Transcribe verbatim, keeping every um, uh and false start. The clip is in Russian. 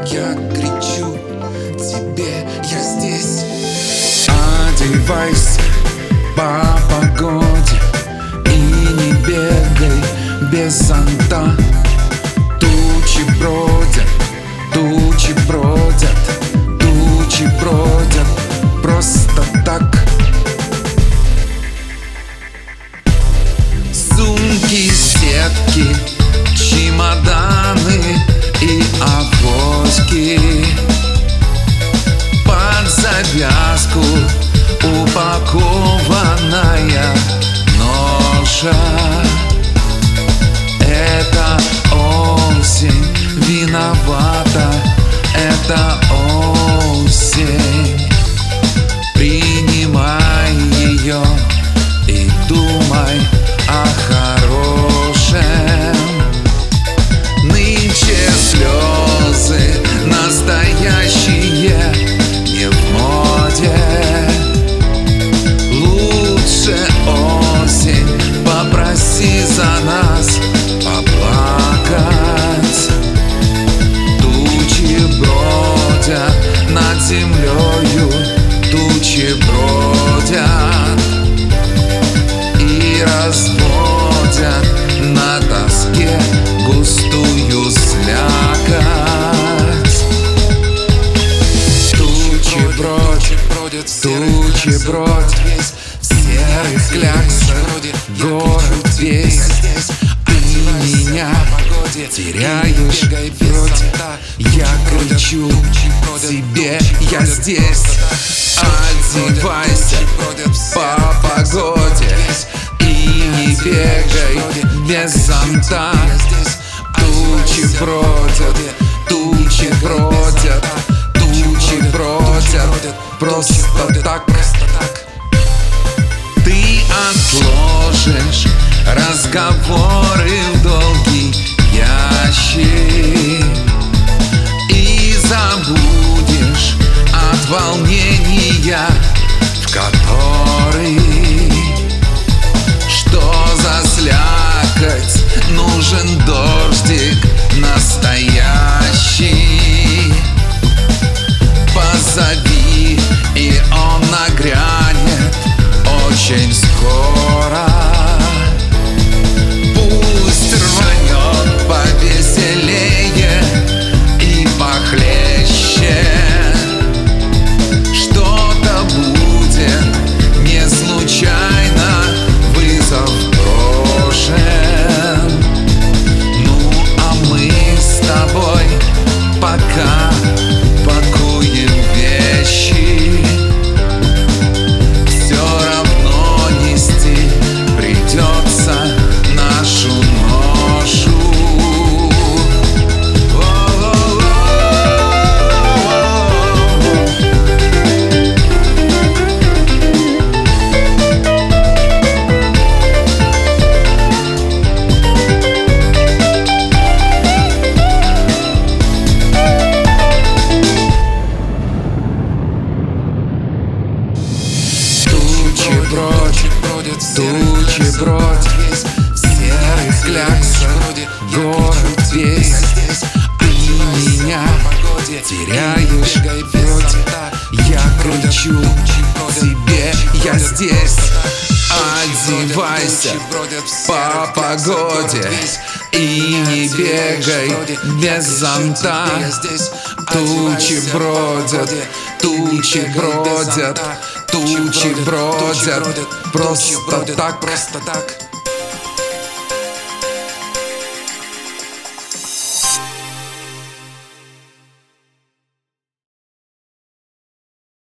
Я кричу тебе, я здесь. Одевайся по погоде и не бегай без зонта. Тучи бродят, тучи бродят, тучи бродят просто так. Сумки, сетки, чемоданы и авоськи. Под завязку упакованная ноша. Это осень виновата, это осень. Принимай ее и думай о хорошем. Нынче слезы настоящие не в моде. Лучше осень попроси за нас поплакать. Тучи бродят над землею, тучи бродят и разводят на тоске густую слякоть. Тучи бродят, тучи бродят в серых кляксах, город весь. Ты меня теряешь вроде. Я кричу тебе, я здесь. Одевайся по погоде и не бегай без зонта. Тучи бродят, тучи бродят, тучи бродят просто так. Ты отложишь разговоры в долгий ящик и забудешь от волнения, в который. Что за слякоть? Нужен дождик настоящий. Позови, и он нагрянет очень скоро. Пусть рванет повеселее и похлеще. Что-то будет не случайно, вызов брошен. Ну а мы с тобой пока пакуем вещи. Все равно нести придется нашу ношу. Тучи бродят, тучи бродят в серых кляксах, город весь. Ты меня теряешь вроде. Я кричу тебе, я здесь. Одевайся по погоде и не бегай без зонта. Тучи бродят, тучи бродят, тучи бродят просто так.